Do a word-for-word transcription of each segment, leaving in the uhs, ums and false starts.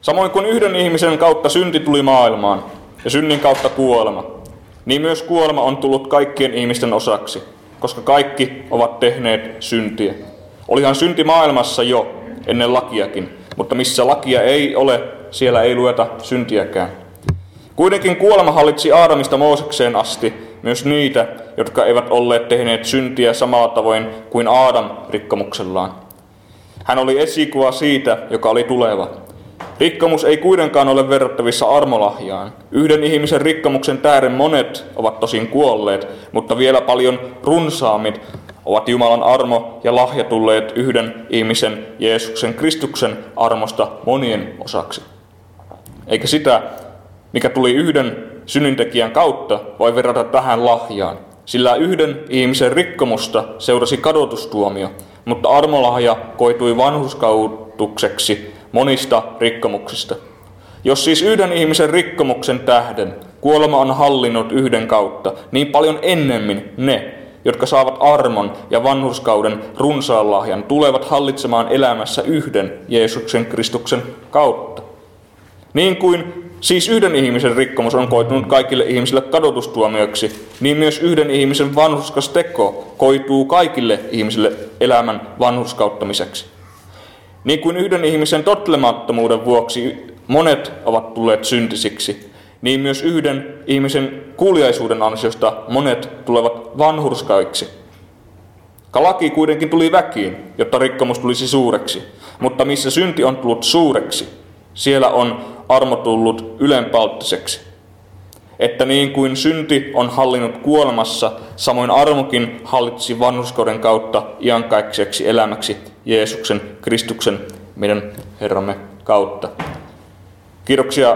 Samoin kuin yhden ihmisen kautta synti tuli maailmaan ja synnin kautta kuolema, niin myös kuolema on tullut kaikkien ihmisten osaksi, koska kaikki ovat tehneet syntiä. Olihan synti maailmassa jo ennen lakiakin, mutta missä lakia ei ole, siellä ei lueta syntiäkään. Kuitenkin kuolema hallitsi Aadamista Moosekseen asti myös niitä, jotka eivät olleet tehneet syntiä samalla tavoin kuin Aadam rikkomuksellaan. Hän oli esikuva siitä, joka oli tuleva. Rikkomus ei kuitenkaan ole verrattavissa armolahjaan. Yhden ihmisen rikkomuksen tähden monet ovat tosin kuolleet, mutta vielä paljon runsaammin ovat Jumalan armo ja lahja tulleet yhden ihmisen Jeesuksen Kristuksen armosta monien osaksi. Eikä sitä, mikä tuli yhden synnintekijän kautta, voi verrata tähän lahjaan, sillä yhden ihmisen rikkomusta seurasi kadotustuomio, mutta armolahja koitui vanhurskautukseksi monista rikkomuksista. Jos siis yhden ihmisen rikkomuksen tähden kuolema on hallinnut yhden kautta, niin paljon ennemmin ne, jotka saavat armon ja vanhurskauden runsaan lahjan, tulevat hallitsemaan elämässä yhden Jeesuksen Kristuksen kautta. Niin kuin siis yhden ihmisen rikkomus on koitunut kaikille ihmisille kadotustuomioksi, niin myös yhden ihmisen vanhurskas teko koituu kaikille ihmisille elämän vanhurskauttamiseksi. Niin kuin yhden ihmisen tottelemattomuuden vuoksi monet ovat tulleet syntisiksi, niin myös yhden ihmisen kuuliaisuuden ansiosta monet tulevat vanhurskaiksi. Laki kuitenkin tuli väkiin, jotta rikkomus tulisi suureksi, mutta missä synti on tullut suureksi, siellä on armo tullut ylenpalttiseksi. Että niin kuin synti on hallinnut kuolemassa, samoin armokin hallitsi vanhurskauden kautta iankaikkaiseksi elämäksi Jeesuksen Kristuksen meidän Herramme kautta. Kiitoksia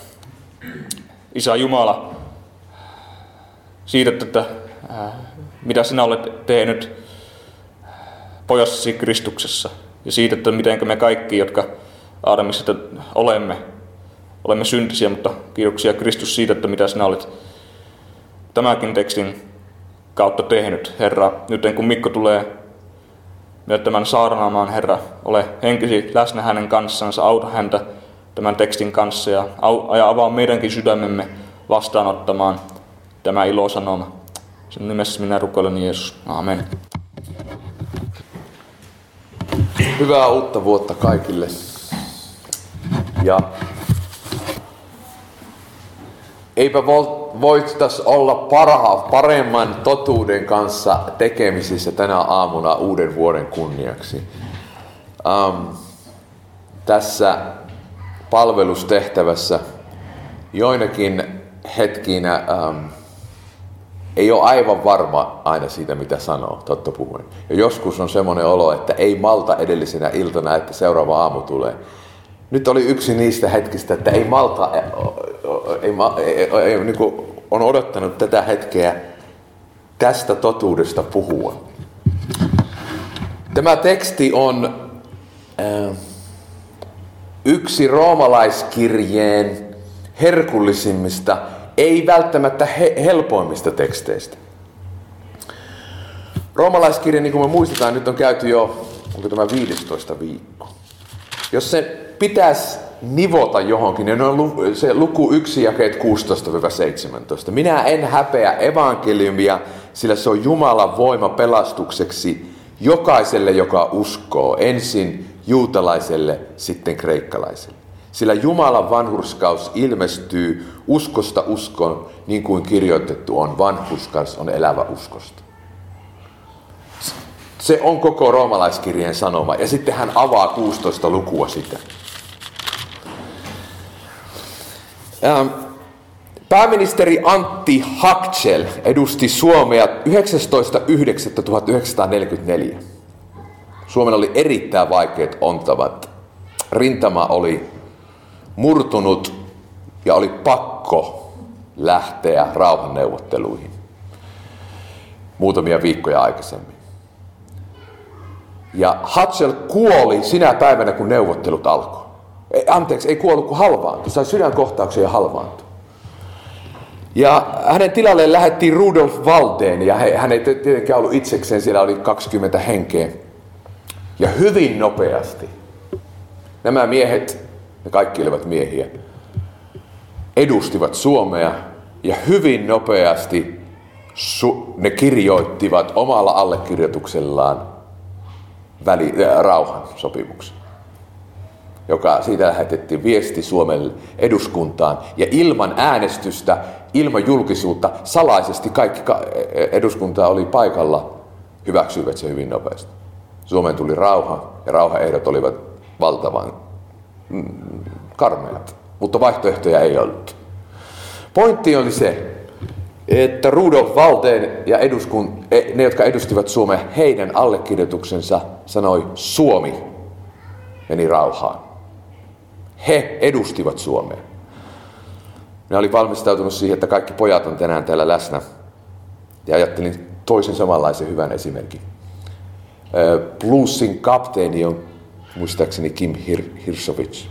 Isä Jumala siitä, että mitä sinä olet tehnyt pojassasi Kristuksessa ja siitä, että miten me kaikki, jotka Aadamissa olemme, olemme syntisiä, mutta kiitoksia Kristus siitä, että mitä sinä olet tämänkin tekstin kautta tehnyt. Herra, nyt kun Mikko tulee tämän saarnaamaan, Herra, ole henkisi läsnä hänen kanssansa, auta häntä tämän tekstin kanssa ja avaa meidänkin sydämemme vastaanottamaan tämä ilosanoma. Sen nimessä minä rukoilen Jeesus. Amen. Hyvää uutta vuotta kaikille. Ja eipä voitaisi olla parha, paremman totuuden kanssa tekemisissä tänä aamuna uuden vuoden kunniaksi. Um, tässä palvelustehtävässä joinakin hetkinä um, ei ole aivan varma aina siitä, mitä sanoo, totta puhuen. Ja joskus on semmoinen olo, että ei malta edellisenä iltana, että seuraava aamu tulee. Nyt oli yksi niistä hetkistä, että ei malta, ei, ei, ei, ei, niin kuin on odottanut tätä hetkeä tästä totuudesta puhua. Tämä teksti on äh, yksi roomalaiskirjeen herkullisimmista, ei välttämättä he, helpoimmista teksteistä. Roomalaiskirja, niin kuin me muistetaan, nyt on käyty jo, onko tämä viidestoista viikko. Jos se pitäisi nivota johonkin, niin on se luku yksi jakeet kuusitoista seitsemäntoista. Minä en häpeä evankeliumia, sillä se on Jumalan voima pelastukseksi jokaiselle, joka uskoo. Ensin juutalaiselle, sitten kreikkalaiselle. Sillä Jumalan vanhurskaus ilmestyy uskosta uskoon, niin kuin kirjoitettu on. Vanhurskaus on elävä uskosta. Se on koko roomalaiskirjeen sanoma. Ja sitten hän avaa kuusitoista lukua sitä. Pääministeri Antti Hakzel edusti Suomea yhdeksästoista yhdeksättä tuhatyhdeksänsataaneljäkymmentäneljä. Suomella oli erittäin vaikeat ontavat. Rintama oli murtunut ja oli pakko lähteä rauhanneuvotteluihin muutamia viikkoja aikaisemmin. Ja Hakzel kuoli sinä päivänä, kun neuvottelut alkoi. Ei, anteeksi, ei kuollut, kun halvaantui. Sai sydänkohtauksen ja halvaantui. Ja hänen tilalleen lähdettiin Rudolf Walden, ja he, hän ei tietenkään ollut itsekseen, siellä oli kaksikymmentä henkeä. Ja hyvin nopeasti nämä miehet ne kaikki olivat miehiä, edustivat Suomea ja hyvin nopeasti su- ne kirjoittivat omalla allekirjoituksellaan väli- äh, rauhan sopimuksen, joka siitä lähetettiin viesti Suomen eduskuntaan ja ilman äänestystä, ilman julkisuutta, salaisesti kaikki eduskunta oli paikalla, hyväksyivät se hyvin nopeasti. Suomeen tuli rauha ja rauhaehdot olivat valtavan mm, karmeat, mutta vaihtoehtoja ei ollut. Pointti oli se, että Rudolf Valteen ja eduskun, ne, jotka edustivat Suomea, heidän allekirjoituksensa sanoi Suomi meni rauhaan. He edustivat Suomea. Minä olin valmistautunut siihen, että kaikki pojat on tänään täällä läsnä. Ja ajattelin toisen samanlaisen hyvän esimerkin. Bluesin kapteeni on muistaakseni Kim Hir- Hirsovich.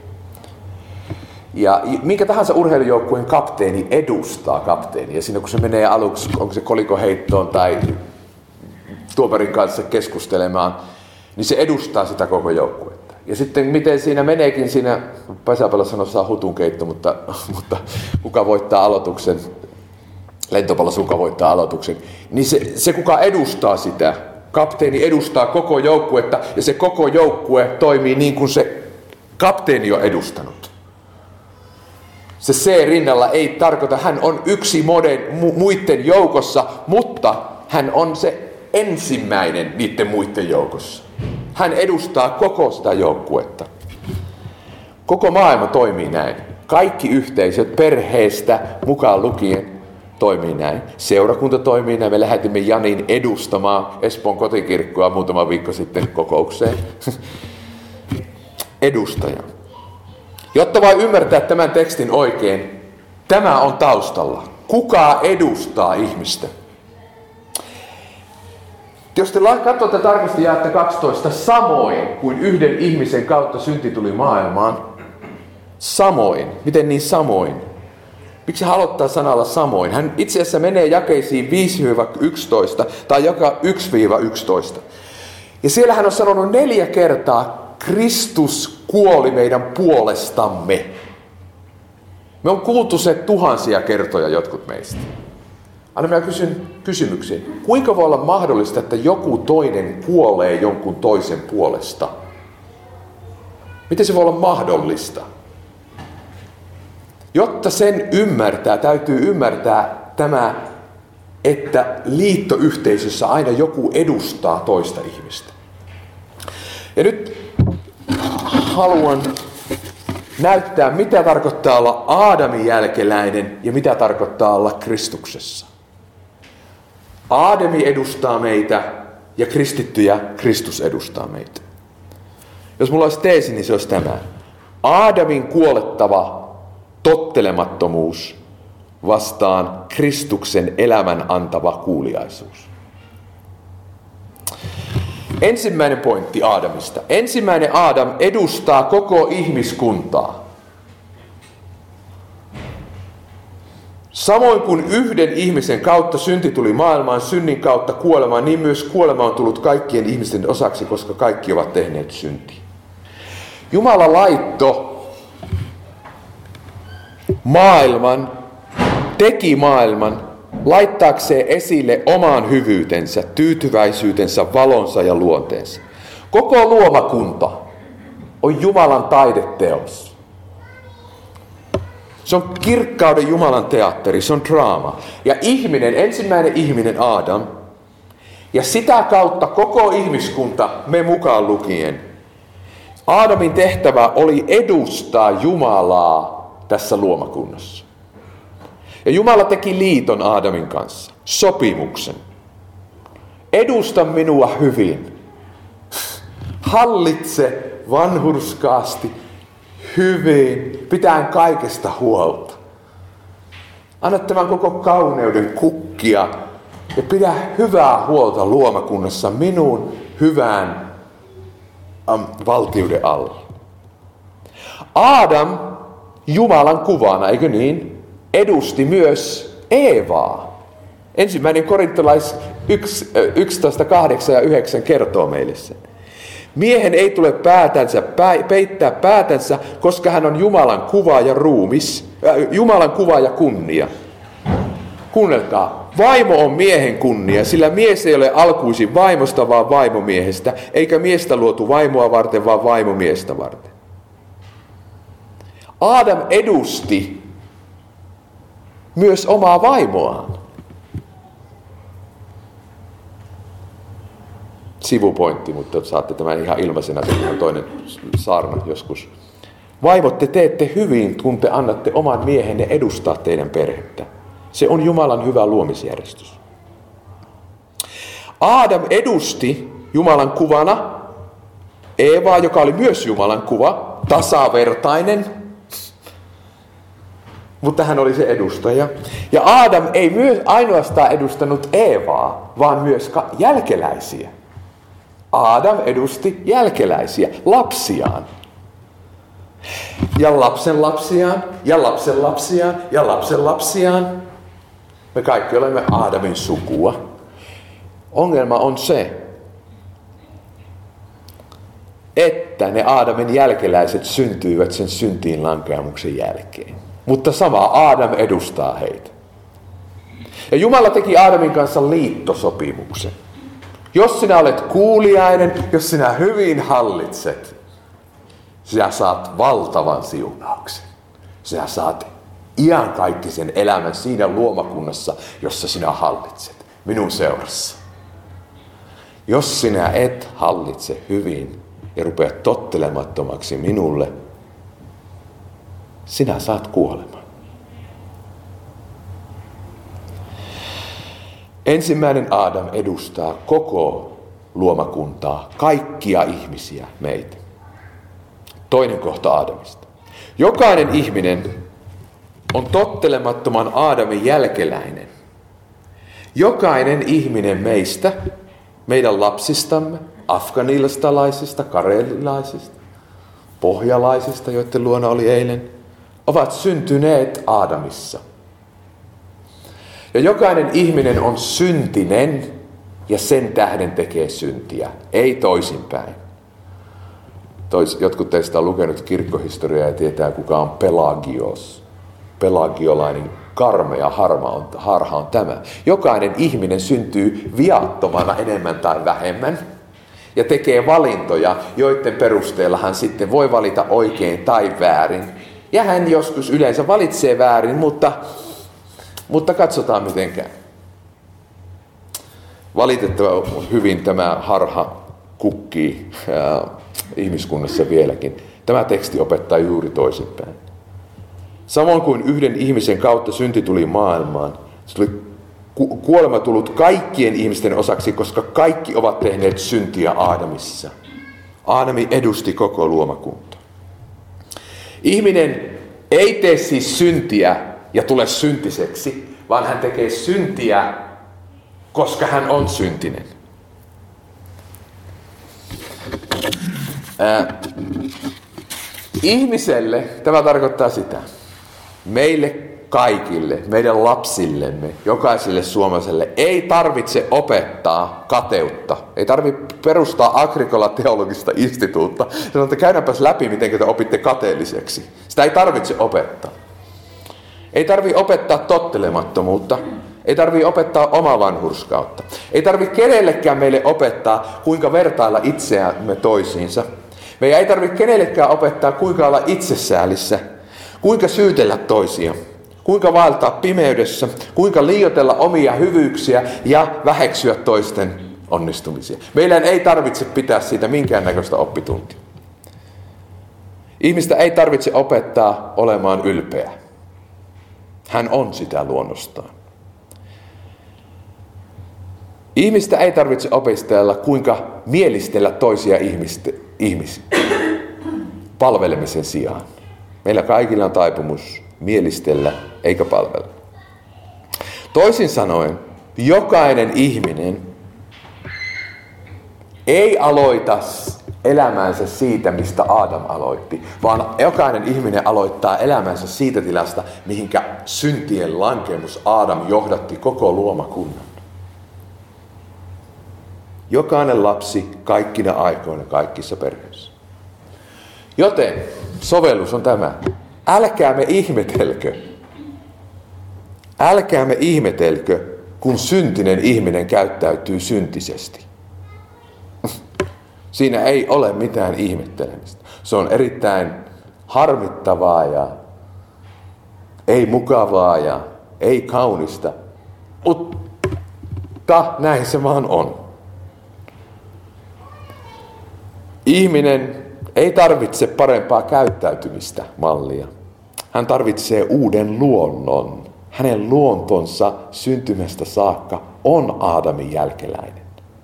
Ja minkä tahansa urheilujoukkueen kapteeni edustaa kapteenia. Ja siinä kun se menee aluksi, onko se kolikoheittoon tai tuomarin kanssa keskustelemaan, niin se edustaa sitä koko joukkuetta. Ja sitten miten siinä meneekin, siinä pesäpallo sanossa on hutunkeitto, mutta, mutta kuka voittaa aloituksen, lentopallossa kuka voittaa aloituksen, niin se, se kuka edustaa sitä, kapteeni edustaa koko joukkuetta ja se koko joukkue toimii niin kuin se kapteeni on edustanut. Se C rinnalla ei tarkoita, hän on yksi moden, mu, muiden joukossa, mutta hän on se ensimmäinen niiden muiden joukossa. Hän edustaa koko sitä joukkuetta. Koko maailma toimii näin. Kaikki yhteisöt perheestä mukaan lukien toimii näin. Seurakunta toimii näin. Me lähetimme Janin edustamaan Espoon kotikirkkoa muutama viikko sitten kokoukseen. Edustaja. Jotta voi ymmärtää tämän tekstin oikein, tämä on taustalla. Kuka edustaa ihmistä? Jos te katsotte tarkasti jaetta kaksitoista, samoin kuin yhden ihmisen kautta synti tuli maailmaan, samoin. Miten niin samoin? Miksi hän aloittaa sanalla samoin? Hän itse asiassa menee jakeisiin viisi yksitoista tai joka yksi yksitoista. Ja siellä hän on sanonut neljä kertaa, Kristus kuoli meidän puolestamme. Me on kuultu se tuhansia kertoja jotkut meistä. Anna minä kysyn kysymyksen. Kuinka voi olla mahdollista, että joku toinen kuolee jonkun toisen puolesta? Miten se voi olla mahdollista? Jotta sen ymmärtää, täytyy ymmärtää tämä, että liittoyhteisössä aina joku edustaa toista ihmistä. Ja nyt haluan näyttää, mitä tarkoittaa olla Aadamin jälkeläinen ja mitä tarkoittaa olla Kristuksessa. Aadami edustaa meitä ja kristittyjä Kristus edustaa meitä. Jos mulla olisi teesi, niin se olisi tämä. Aadamin kuolettava tottelemattomuus vastaan Kristuksen elämän antava kuuliaisuus. Ensimmäinen pointti Aadamista. Ensimmäinen Aadam edustaa koko ihmiskuntaa. Samoin kuin yhden ihmisen kautta synti tuli maailmaan, synnin kautta kuolemaan, niin myös kuolema on tullut kaikkien ihmisten osaksi, koska kaikki ovat tehneet syntiä. Jumala laitto maailman, teki maailman, laittaakseen esille oman hyvyytensä, tyytyväisyytensä, valonsa ja luonteensa. Koko luomakunta on Jumalan taideteos. Se on kirkkauden Jumalan teatteri, se on draama. Ja ihminen, ensimmäinen ihminen Aadam, ja sitä kautta koko ihmiskunta, me mukaan lukien. Aadamin tehtävä oli edustaa Jumalaa tässä luomakunnassa. Ja Jumala teki liiton Aadamin kanssa, sopimuksen. Edusta minua hyvin. Hallitse vanhurskaasti, hyvin, pitäen kaikesta huolta. Anna tämän koko kauneuden kukkia ja pidä hyvää huolta luomakunnassa minun hyvään ähm, valtiuden alla. Aadam Jumalan kuvana, eikö niin? Edusti myös Eevaa. Ensimmäinen korintolais yksitoista, kahdeksan ja yhdeksän kertoo meille sen. Miehen ei tule päätänsä, peittää päätänsä, koska hän on Jumalan kuva ja ruumis, äh, Jumalan kuva ja kunnia. Kuunnelkaa, vaimo on miehen kunnia, sillä mies ei ole alkuisin vaimosta, vaan vaimomiehestä, eikä miestä luotu vaimoa varten, vaan vaimomiestä varten. Aadam edusti myös omaa vaimoaan. Sivupointti, mutta saatte tämän ihan ilmaisena, tämä on toinen saarna joskus. Vaimot, te teette hyvin, kun te annatte oman miehenne edustaa teidän perhettä. Se on Jumalan hyvä luomisjärjestys. Aadam edusti Jumalan kuvana Eevaa, joka oli myös Jumalan kuva, tasavertainen, mutta hän oli se edustaja. Ja Aadam ei myös ainoastaan edustanut Eevaa, vaan myös jälkeläisiä. Aadam edusti jälkeläisiä, lapsiaan. Ja lapsen lapsiaan, ja lapsen lapsiaan, ja lapsen lapsiaan. Me kaikki olemme Aadamin sukua. Ongelma on se, että ne Aadamin jälkeläiset syntyivät sen syntiin lankeamuksen jälkeen. Mutta sama Aadam edustaa heitä. Ja Jumala teki Aadamin kanssa liittosopimuksen. Jos sinä olet kuuliainen, jos sinä hyvin hallitset, sinä saat valtavan siunauksen. Sinä saat iankaikkisen elämän siinä luomakunnassa, jossa sinä hallitset, minun seurassa. Jos sinä et hallitse hyvin ja rupeat tottelemattomaksi minulle, sinä saat kuoleman. Ensimmäinen Aadam edustaa koko luomakuntaa, kaikkia ihmisiä, meitä. Toinen kohta Aadamista. Jokainen ihminen on tottelemattoman Aadamin jälkeläinen. Jokainen ihminen meistä, meidän lapsistamme, afganistalaisista, karelilaisista, pohjalaisista, joiden luona oli eilen, ovat syntyneet Aadamissa. Ja jokainen ihminen on syntinen ja sen tähden tekee syntiä, ei toisinpäin. Tois, jotkut teistä on lukenut kirkkohistoriaa ja tietää, kuka on Pelagios. Pelagiolainen karmea harma on, harha on tämä. Jokainen ihminen syntyy viattomana enemmän tai vähemmän ja tekee valintoja, joiden perusteella hän sitten voi valita oikein tai väärin. Ja hän joskus yleensä valitsee väärin, mutta, mutta katsotaan miten käy. Valitettavan hyvin tämä harha kukkii ää, ihmiskunnassa vieläkin. Tämä teksti opettaa juuri toisinpäin. Samoin kuin yhden ihmisen kautta synti tuli maailmaan, se tuli ku- kuolema tullut kaikkien ihmisten osaksi, koska kaikki ovat tehneet syntiä Aadamissa. Aadami edusti koko luomakuntaa. Ihminen ei tee siis syntiä ja tule syntiseksi, vaan hän tekee syntiä, koska hän on syntinen. Ää, ihmiselle tämä tarkoittaa sitä. Meille kaikille, meidän lapsillemme, jokaiselle suomalaiselle ei tarvitse opettaa kateutta. Ei tarvitse perustaa Agricola-teologista instituutta. Sanotaan, että käydäänpäs läpi, miten te opitte kateelliseksi. Sitä ei tarvitse opettaa. Ei tarvitse opettaa tottelemattomuutta. Ei tarvitse opettaa omaa vanhurskautta. Ei tarvitse kenellekään meille opettaa, kuinka vertailla itseämme toisiinsa. Meidän ei tarvitse kenellekään opettaa, kuinka olla itsesäälissä. Kuinka syytellä toisia, kuinka vaeltaa pimeydessä, kuinka liioitella omia hyvyyksiä ja väheksyä toisten onnistumisia. Meidän ei tarvitse pitää siitä minkäännäköistä oppituntia. Ihmistä ei tarvitse opettaa olemaan ylpeä. Hän on sitä luonnostaan. Ihmistä ei tarvitse opetella, kuinka mielistellä toisia ihmistä, ihmisiä palvelemisen sijaan. Meillä kaikilla on taipumus mielistellä eikä palvella. Toisin sanoen, jokainen ihminen ei aloita elämänsä siitä, mistä Aadam aloitti, vaan jokainen ihminen aloittaa elämänsä siitä tilasta, mihinkä syntien lankemus Aadam johdatti koko luomakunnan. Jokainen lapsi kaikkina aikoina kaikissa perheissä. Joten sovellus on tämä. Älkäämme ihmetelkö. Älkäämme ihmetelkö, kun syntinen ihminen käyttäytyy syntisesti. Siinä ei ole mitään ihmettelemistä. Se on erittäin harmittavaa ja ei mukavaa ja ei kaunista. Mutta näin se vaan on. Ihminen ei tarvitse parempaa käyttäytymistä mallia. Hän tarvitsee uuden luonnon. Hänen luontonsa syntymästä saakka on Aadamin jälkeläinen.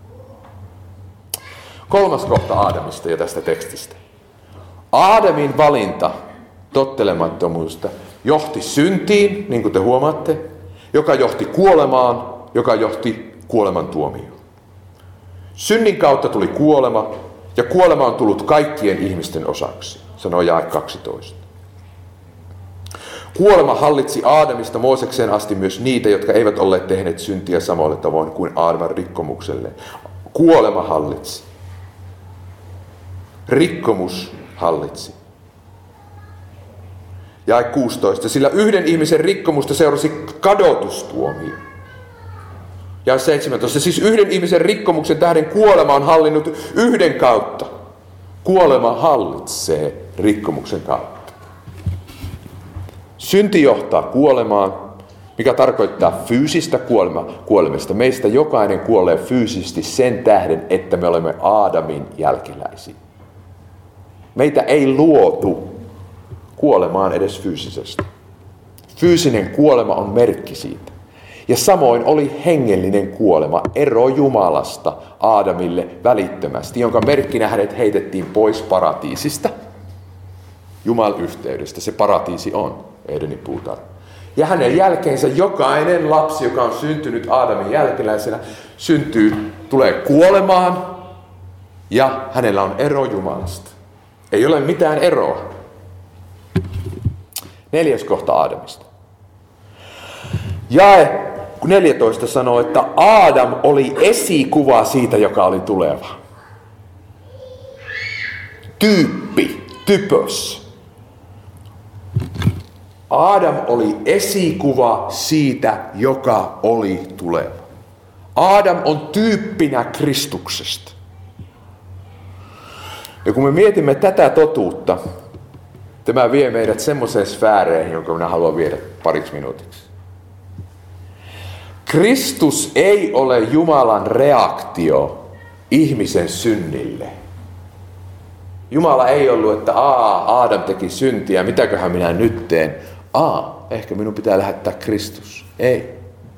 Kolmas kohta Aadamista ja tästä tekstistä. Aadamin valinta tottelemattomuudesta johti syntiin, niin kuin te huomaatte, joka johti kuolemaan, joka johti kuoleman tuomioon. Synnin kautta tuli kuolema, ja kuolema on tullut kaikkien ihmisten osaksi, sanoo jae kaksitoista. Kuolema hallitsi Aadamista Moosekseen asti myös niitä, jotka eivät olleet tehneet syntiä samalla tavoin kuin Aadamin rikkomukselle. Kuolema hallitsi. Rikkomus hallitsi. Jae kuusitoista. Sillä yhden ihmisen rikkomusta seurasi kadotustuomio. Jae seitsemäntoista. Siis yhden ihmisen rikkomuksen tähden kuolema on hallinnut yhden kautta. Kuolema hallitsee rikkomuksen kautta. Synti johtaa kuolemaan, mikä tarkoittaa fyysistä kuolema, kuolemista. Meistä jokainen kuolee fyysisesti sen tähden, että me olemme Aadamin jälkeläisiä. Meitä ei luotu kuolemaan edes fyysisesti. Fyysinen kuolema on merkki siitä. Ja samoin oli hengellinen kuolema, ero Jumalasta Aadamille välittömästi, jonka merkkinä hänet heitettiin pois paratiisista. Jumal-yhteydestä se paratiisi on, Edenin puutarha. Ja hänen jälkeensä jokainen lapsi, joka on syntynyt Aadamin jälkeläisenä, syntyy, tulee kuolemaan ja hänellä on ero Jumalasta. Ei ole mitään eroa. Neljäs kohta Aadamista. Jae neljätoista sanoo, että Aadam oli esikuva siitä, joka oli tuleva. Tyyppi, typos. Aadam oli esikuva siitä, joka oli tuleva. Aadam on tyyppinä Kristuksesta. Ja kun me mietimme tätä totuutta, tämä vie meidät semmoiseen sfääreihin, jonka minä haluan viedä pariksi minuutiksi. Kristus ei ole Jumalan reaktio ihmisen synnille. Jumala ei ollut, että aa, Aadam teki syntiä, mitäköhän minä nyt teen? Aa, ehkä minun pitää lähettää Kristus. Ei.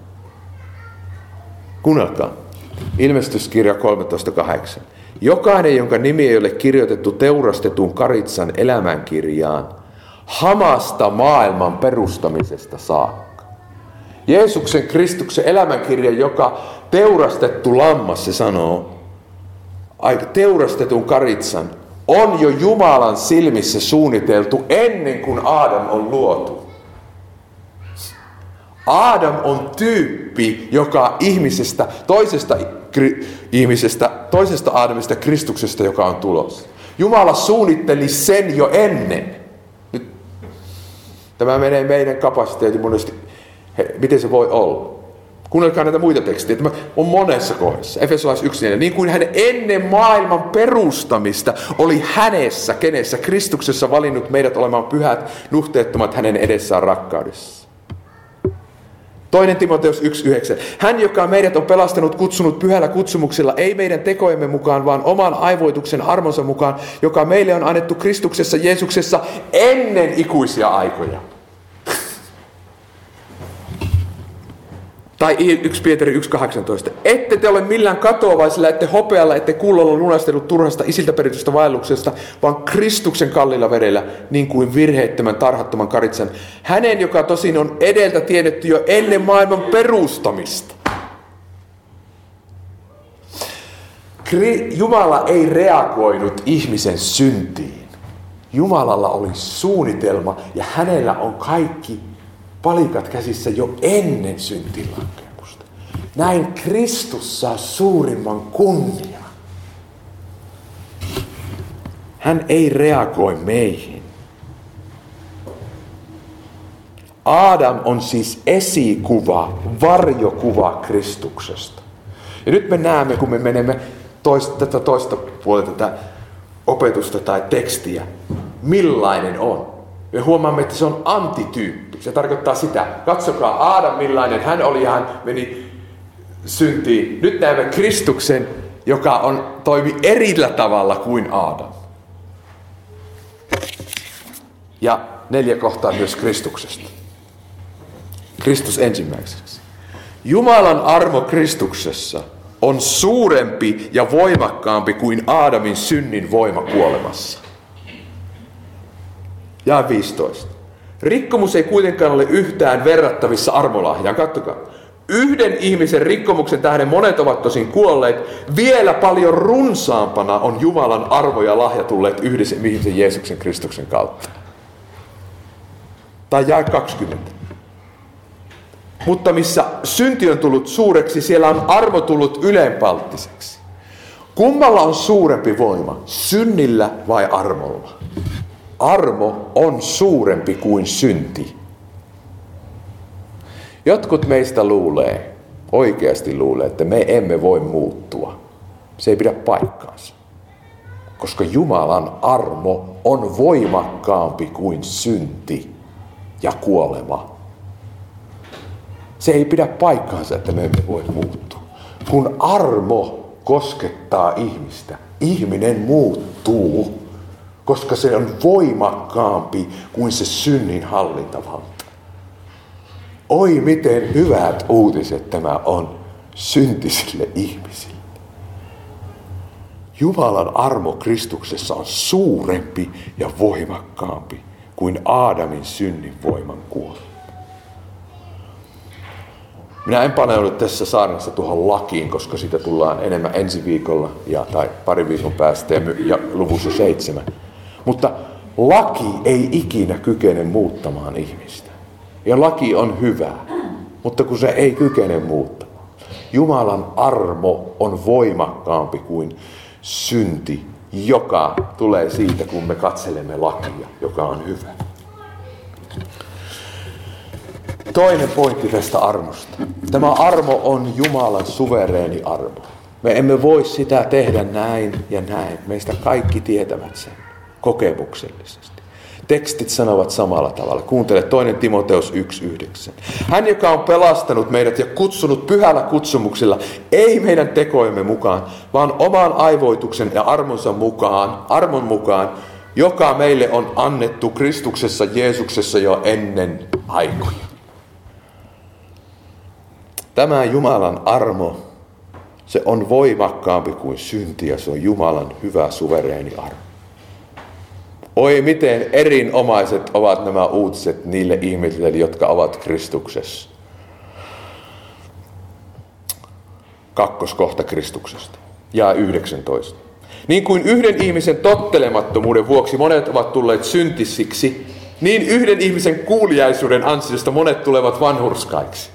Kuunnelkaa. Ilmestyskirja kolmetoista kahdeksan. Jokainen, jonka nimi ei ole kirjoitettu teurastetun karitsan elämänkirjaan, hamasta maailman perustamisesta saakka. Jeesuksen Kristuksen elämänkirja, joka teurastettu lammas, se sanoo, teurastetun karitsan, on jo Jumalan silmissä suunniteltu ennen kuin Aadam on luotu. Aadam on tyyppi, joka ihmisestä, toisesta kri, ihmisestä, toisesta Aadamista Kristuksesta, joka on tulossa. Jumala suunnitteli sen jo ennen. Nyt, tämä menee meidän kapasiteetin monesti. He, miten se voi olla? Kuunnelkaa näitä muita tekstejä. Tämä on monessa kohdassa. Efesolais yksi neljä. Niin kuin hän ennen maailman perustamista oli hänessä, kenessä, Kristuksessa valinnut meidät olemaan pyhät, nuhteettomat hänen edessään rakkaudessa. Toinen Timoteus yksi yhdeksän. Hän, joka meidät on pelastanut, kutsunut pyhällä kutsumuksella, ei meidän tekojemme mukaan, vaan oman aivoituksen armonsa mukaan, joka meille on annettu Kristuksessa Jeesuksessa ennen ikuisia aikoja. Tai yksi Pietari yksi kahdeksantoista. Ette te ole millään katoavaisilla, ette hopealla, ette kullolla lunastellut turhasta isiltä peritystä vaelluksesta, vaan Kristuksen kalliilla verellä, niin kuin virheettömän tarhattoman karitsan. Hänen, joka tosin on edeltä tiedetty jo ennen maailman perustamista. Jumala ei reagoinut ihmisen syntiin. Jumalalla oli suunnitelma ja hänellä on kaikki palikat käsissä jo ennen syntilankemusta. Näin Kristus saa suurimman kunnian. Hän ei reagoi meihin. Aadam on siis esikuva, varjokuva Kristuksesta. Ja nyt me näemme, kun me menemme toista, tätä toista puolta tätä opetusta tai tekstiä, millainen on. Me huomaamme, että se on antityyppi. Se tarkoittaa sitä, katsokaa Aadam millainen hän oli ja hän meni syntiin. Nyt näemme Kristuksen, joka on, toimi erillä tavalla kuin Aadam. Ja neljä kohtaa myös Kristuksesta. Kristus ensimmäiseksi. Jumalan armo Kristuksessa on suurempi ja voimakkaampi kuin Aadamin synnin voima kuolemassa. Ja viisitoista. Rikkomus ei kuitenkaan ole yhtään verrattavissa armolahjaan. Katsokaa. Yhden ihmisen rikkomuksen tähden monet ovat tosin kuolleet. Vielä paljon runsaampana on Jumalan arvo ja lahja tulleet yhdessä ihmisen Jeesuksen Kristuksen kautta. Tai jae kaksikymmentä. Mutta missä synti on tullut suureksi, siellä on armo tullut ylenpalttiseksi. Kummalla on suurempi voima, synnillä vai armolla? Armo on suurempi kuin synti. Jotkut meistä luulee, oikeasti luulee, että me emme voi muuttua. Se ei pidä paikkaansa. Koska Jumalan armo on voimakkaampi kuin synti ja kuolema. Se ei pidä paikkaansa, että me emme voi muuttua. Kun armo koskettaa ihmistä, ihminen muuttuu, koska se on voimakkaampi kuin se synnin hallintavalta. Oi, miten hyvät uutiset tämä on syntisille ihmisille. Jumalan armo Kristuksessa on suurempi ja voimakkaampi kuin Aadamin synnin voiman kuolema. Minä en paneudu tässä saarnassa tuohon lakiin, koska siitä tullaan enemmän ensi viikolla ja, tai pari viikon päästä ja, ja luvussa seitsemän. Mutta laki ei ikinä kykene muuttamaan ihmistä. Ja laki on hyvä, mutta kun se ei kykene muuttamaan. Jumalan armo on voimakkaampi kuin synti, joka tulee siitä, kun me katselemme lakia, joka on hyvä. Toinen pointti tästä armosta. Tämä armo on Jumalan suvereeni armo. Me emme voi sitä tehdä näin ja näin. Meistä kaikki tietävät sen kokemuksellisesti. Tekstit sanovat samalla tavalla. Kuuntele toinen Timoteus yksi yhdeksän. Hän, joka on pelastanut meidät ja kutsunut pyhällä kutsumuksella, ei meidän tekojemme mukaan, vaan oman aivoituksen ja armonsa mukaan, armon mukaan, joka meille on annettu Kristuksessa Jeesuksessa jo ennen aikoja. Tämä Jumalan armo, se on voimakkaampi kuin synti ja se on Jumalan hyvä suvereeni armo. Oi, miten erinomaiset ovat nämä uutiset niille ihmisille, jotka ovat Kristuksessa. Kakkoskohta Kristuksesta. Ja yhdeksäntoista. Niin kuin yhden ihmisen tottelemattomuuden vuoksi monet ovat tulleet syntisiksi, niin yhden ihmisen kuuliaisuuden ansiosta monet tulevat vanhurskaiksi.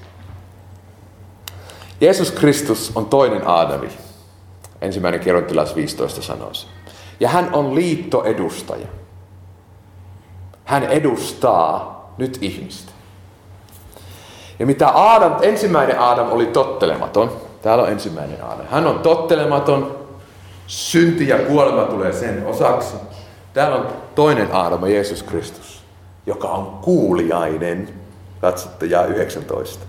Jeesus Kristus on toinen Aadami. Ensimmäinen Korintalaiset viisitoista sanoo sen. Ja hän on liittoedustaja. Hän edustaa nyt ihmistä. Ja mitä Aadam, ensimmäinen Aadam oli tottelematon. Täällä on ensimmäinen Aadam. Hän on tottelematon. Synti ja kuolema tulee sen osaksi. Täällä on toinen Aadam, Jeesus Kristus, joka on kuuliainen. Katsotte, jää yhdeksäntoista.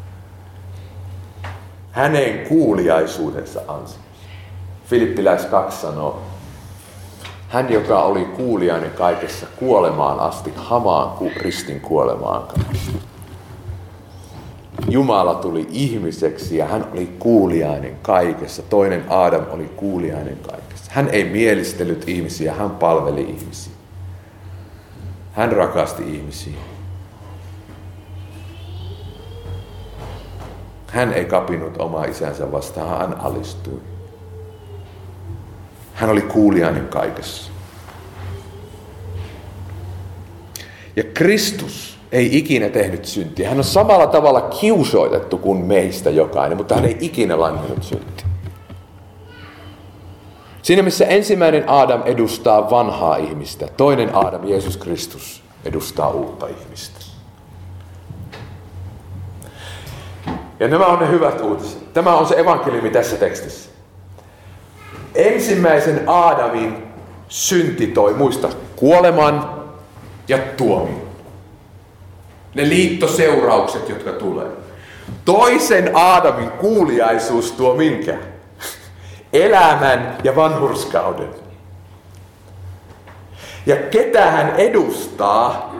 Hänen kuuliaisuudensa ansiosta. Filippiläis kaksi sanoo, hän, joka oli kuuliainen kaikessa kuolemaan asti, hamaan ristin kuolemaan kanssa. Jumala tuli ihmiseksi ja hän oli kuuliainen kaikessa. Toinen Aadam oli kuuliainen kaikessa. Hän ei mielistellyt ihmisiä, hän palveli ihmisiä. Hän rakasti ihmisiä. Hän ei kapinut omaa isänsä vastaan, hän alistui. Hän oli kuuliainen kaikessa. Ja Kristus ei ikinä tehnyt syntiä. Hän on samalla tavalla kiusoitettu kuin meistä jokainen, mutta hän ei ikinä langennut syntiä. Siinä missä ensimmäinen Aadam edustaa vanhaa ihmistä, toinen Aadam, Jeesus Kristus, edustaa uutta ihmistä. Ja nämä on ne hyvät uutiset. Tämä on se evankeliumi tässä tekstissä. Ensimmäisen Aadamin synti toi, muista, kuoleman ja tuomion. Ne liittoseuraukset, jotka tulee. Toisen Aadamin kuuliaisuus tuo minkä? Elämän ja vanhurskauden. Ja ketä hän edustaa,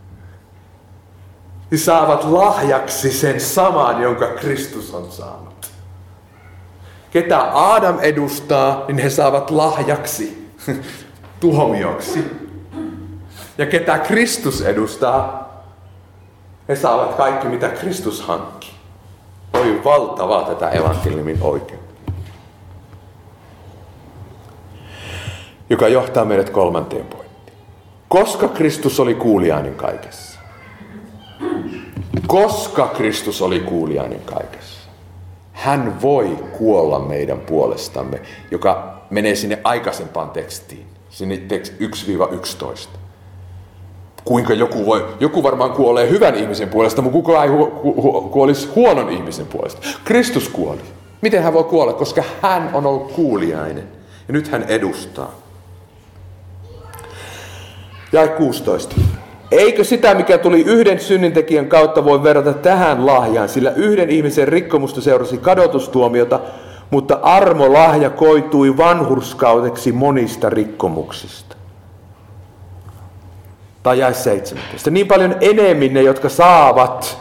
niin saavat lahjaksi sen saman, jonka Kristus on saanut. Ketä Aadam edustaa, niin he saavat lahjaksi, tuomioksi. Ja ketä Kristus edustaa, he saavat kaikki, mitä Kristus hankki. Oi valtavaa tätä evankeliumin oikeutta. Joka johtaa meidät kolmanteen pointtiin. Koska Kristus oli kuuliainen kaikessa. Koska Kristus oli kuuliainen kaikessa. Hän voi kuolla meidän puolestamme, joka menee sinne aikaisempaan tekstiin. Sinne tekst yksi yksitoista. Kuinka joku voi, joku varmaan kuolee hyvän ihmisen puolesta, mutta kuka ei hu, hu, kuolisi huonon ihmisen puolesta. Kristus kuoli. Miten hän voi kuolla? Koska hän on ollut kuuliainen. Ja nyt hän edustaa. Jae kuusitoista. Eikö sitä, mikä tuli yhden synnintekijän kautta, voi verrata tähän lahjaan, sillä yhden ihmisen rikkomusta seurasi kadotustuomiota, mutta armolahja koitui vanhurskaudeksi monista rikkomuksista. Tai jae seitsemäntoista. Niin paljon enemmän ne, jotka saavat,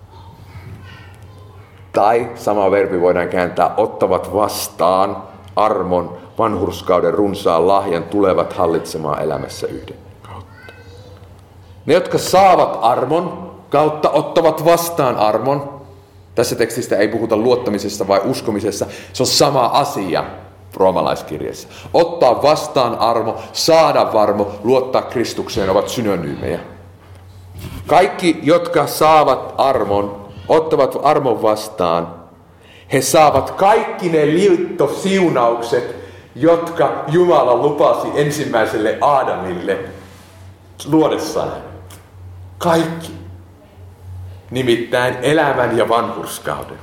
tai sama verbi voidaan kääntää, ottavat vastaan armon, vanhurskauden, runsaan lahjan, tulevat hallitsemaan elämässä yhden kautta. Ne, jotka saavat armon kautta, ottavat vastaan armon. Tässä tekstistä ei puhuta luottamisesta vai uskomisessa. Se on sama asia roomalaiskirjassa. Ottaa vastaan armo, saada varmo, luottaa Kristukseen ovat synonyymejä. Kaikki, jotka saavat armon, ottavat armon vastaan, he saavat kaikki ne liittosiunaukset, jotka Jumala lupasi ensimmäiselle Aadamille luodessaan. Kaikki. Nimittäin elämän ja vanhurskauden.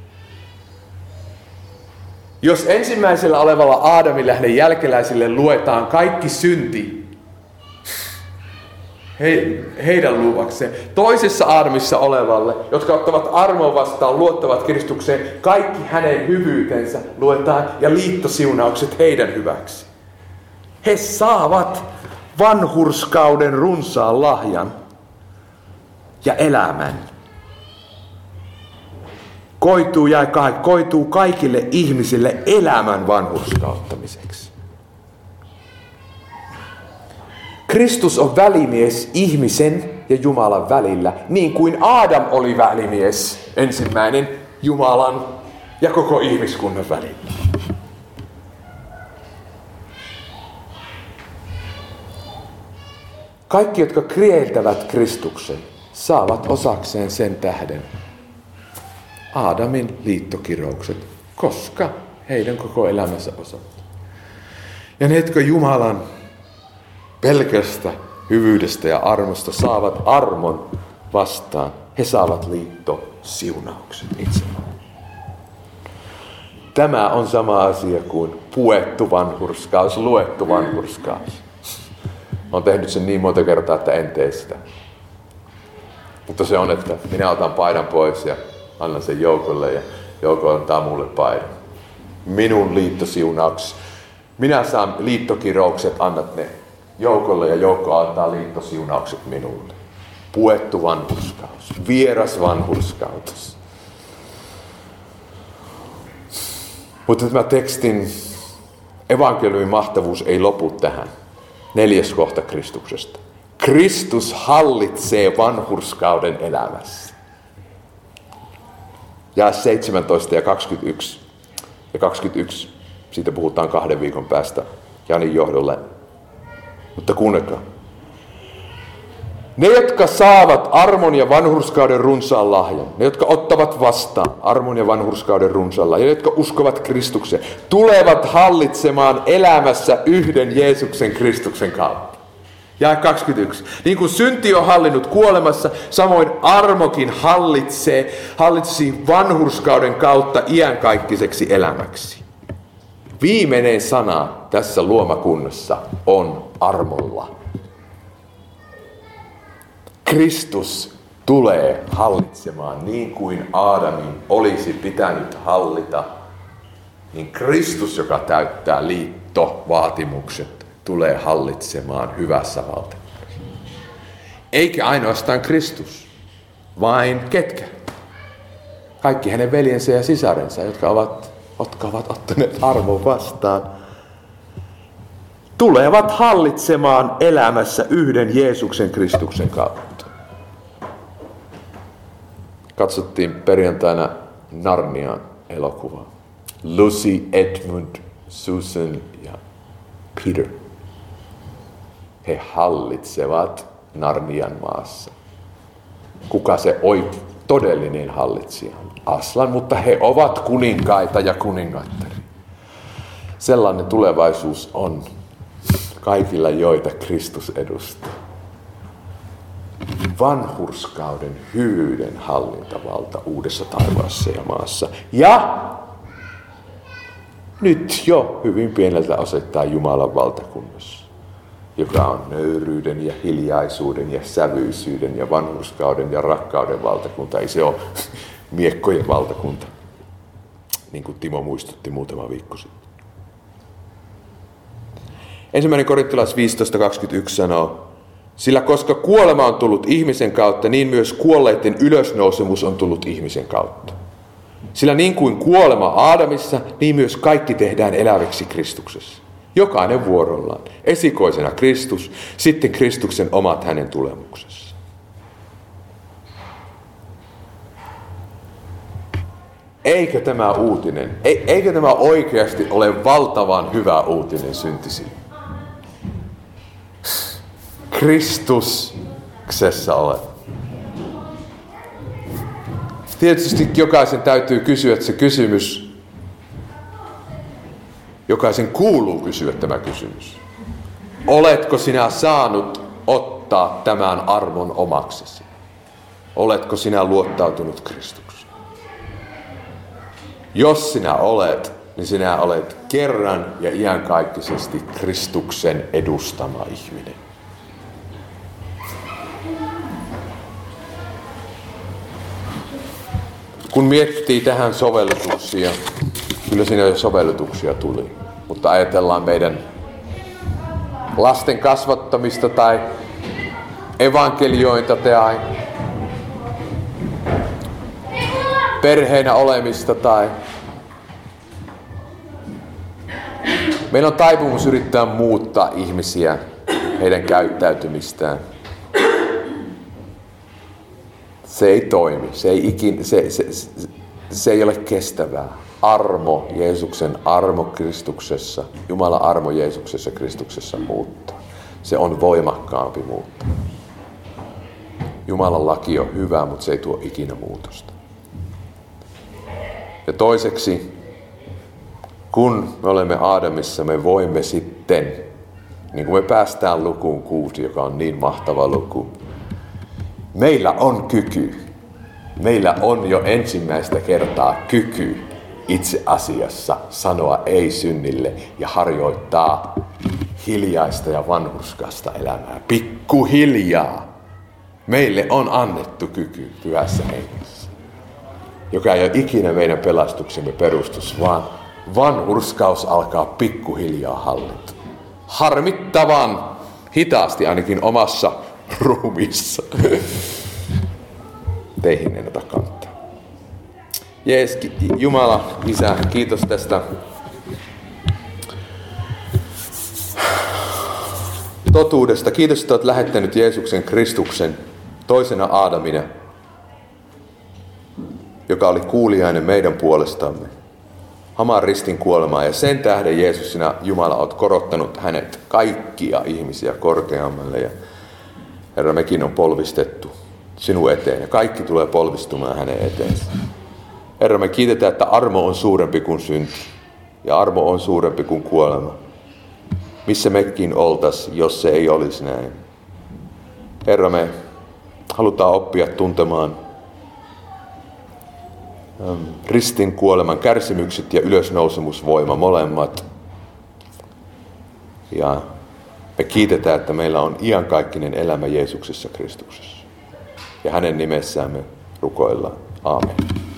Jos ensimmäisellä olevalla Aadamilla ja hänen jälkeläisille luetaan kaikki synti he, heidän luvakseen, toisessa Aadamissa olevalle, jotka ottavat armon vastaan, luottavat Kristukseen, kaikki hänen hyvyytensä luetaan ja liittosiunaukset heidän hyväksi. He saavat vanhurskauden runsaan lahjan ja elämän. Koituu, ja koituu kaikille ihmisille elämän vanhurskauttamiseksi. Kristus on välimies ihmisen ja Jumalan välillä, niin kuin Aadam oli välimies ensimmäinen Jumalan ja koko ihmiskunnan välillä. Kaikki, jotka kieltävät Kristuksen, saavat osakseen sen tähden Aadamin liittokiroukset, koska heidän koko elämänsä osoittaa. Ja ne, jotka Jumalan pelkästä hyvyydestä ja armosta saavat armon vastaan, he saavat liittosiunaukset itselleen. Tämä on sama asia kuin puettu vanhurskaus, luettu vanhurskaus. Olen tehnyt sen niin monta kertaa, että en tee sitä. Mutta se on, että minä otan paidan pois ja annan sen Joukolle ja Jouko antaa mulle paidan. Minun liittosiunaukseni. Minä saan liittokiroukset, annat ne Joukolle ja Joukko antaa liittosiunaukset minulle. Puettu vanhurskaus. Vieras vanhurskautus. Mutta tämä tekstin evankeliumin mahtavuus ei lopu tähän. Neljäs kohta Kristuksesta. Kristus hallitsee vanhurskauden elämässä. Ja seitsemäntoista ja kaksikymmentäyksi. Ja kaksikymmentäyksi. Siitä puhutaan kahden viikon päästä Janin johdolle. Mutta kuunnelkaa. Ne, jotka saavat armon ja vanhurskauden runsaan lahjan, ne, jotka ottavat vastaan armon ja vanhurskauden runsaan lahjan, ja jotka uskovat Kristukseen, tulevat hallitsemaan elämässä yhden Jeesuksen Kristuksen kautta. Jae kaksikymmentäyksi. Niin kuin synti on hallinnut kuolemassa, samoin armokin hallitsee, hallitsisi vanhurskauden kautta iänkaikkiseksi elämäksi. Viimeinen sana tässä luomakunnassa on armolla. Kristus tulee hallitsemaan niin kuin Aadamin olisi pitänyt hallita, niin Kristus, joka täyttää liittovaatimukset, tulee hallitsemaan hyvässä valtakunnassa. Eikä ainoastaan Kristus, vain ketkä? Kaikki hänen veljensä ja sisarensa, jotka ovat, jotka ovat ottaneet armon vastaan, tulevat hallitsemaan elämässä yhden Jeesuksen Kristuksen kautta. Katsottiin perjantaina Narnian elokuvaa. Lucy, Edmund, Susan ja Peter. He hallitsevat Narnian maassa. Kuka se oi todellinen hallitsija? Aslan, mutta he ovat kuninkaita ja kuningattari. Sellainen tulevaisuus on kaikilla, joita Kristus edustaa. Vanhurskauden, hyvyyden hallintavalta uudessa taivaassa ja maassa. Ja nyt jo hyvin pieneltä osoittaa Jumalan valtakunnassa, joka on nöyryyden ja hiljaisuuden ja sävyisyyden ja vanhurskauden ja rakkauden valtakunta. Ei se ole miekkojen valtakunta, niin kuin Timo muistutti muutama viikko sitten. Ensimmäinen korinttilais viisitoista kaksikymmentäyksi sanoo, sillä koska kuolema on tullut ihmisen kautta, niin myös kuolleiden ylösnousemus on tullut ihmisen kautta. Sillä niin kuin kuolema Aadamissa, niin myös kaikki tehdään eläviksi Kristuksessa. Jokainen vuorollaan. Esikoisena Kristus, sitten Kristuksen omat hänen tulemuksessa. Eikö tämä uutinen, eikö tämä oikeasti ole valtavan hyvä uutinen syntisille? Kristuksessa olet. Tietysti jokaisen täytyy kysyä se kysymys. Jokaisen kuuluu kysyä tämä kysymys. Oletko sinä saanut ottaa tämän armon omaksesi? Oletko sinä luottautunut Kristukseen? Jos sinä olet, niin sinä olet kerran ja iankaikkisesti Kristuksen edustama ihminen. Kun miettii tähän sovellutuksia, kyllä siinä jo sovellutuksia tuli, mutta ajatellaan meidän lasten kasvattamista tai evankeliointa tai perheenä olemista tai meillä on taipumus yrittää muuttaa ihmisiä, heidän käyttäytymistään. Se ei toimi, se ei, ikin, se, se, se, se ei ole kestävää. Armo, Jeesuksen armo Kristuksessa, Jumalan armo Jeesuksessa Kristuksessa muuttaa. Se on voimakkaampi muuttaa. Jumalan laki on hyvä, mutta se ei tuo ikinä muutosta. Ja toiseksi, kun me olemme Aadamissa, me voimme sitten, niin kuin me päästään lukuun kuusi, joka on niin mahtava luku, meillä on kyky. Meillä on jo ensimmäistä kertaa kyky itse asiassa sanoa ei synnille ja harjoittaa hiljaista ja vanhurskasta elämää. Pikkuhiljaa. Meille on annettu kyky pyhässä hengessä, joka ei ole ikinä meidän pelastuksemme perustus, vaan vanhurskaus alkaa pikkuhiljaa hallita. Harmittavan hitaasti ainakin omassa ruumiissa. Teihin en ota kantaa. Jees, Jumala, Isä, kiitos tästä totuudesta. Kiitos, että olet lähettänyt Jeesuksen Kristuksen toisena Aadamina, joka oli kuuliainen meidän puolestamme. Hamaan ristin kuolemaa, ja sen tähden Jeesus, sinä Jumala, olet korottanut hänet kaikkia ihmisiä korkeammalle. Ja Herra, mekin on polvistettu sinun eteen ja kaikki tulee polvistumaan hänen eteensä. Herra, me kiitetään, että armo on suurempi kuin synti ja armo on suurempi kuin kuolema. Missä mekin oltais, jos se ei olisi näin. Herra, me halutaan oppia tuntemaan ristin kuoleman kärsimykset ja ylösnousemusvoima molemmat. Ja me kiitetään, että meillä on iankaikkinen elämä Jeesuksessa Kristuksessa. Ja hänen nimessään me rukoillaan. Aamen.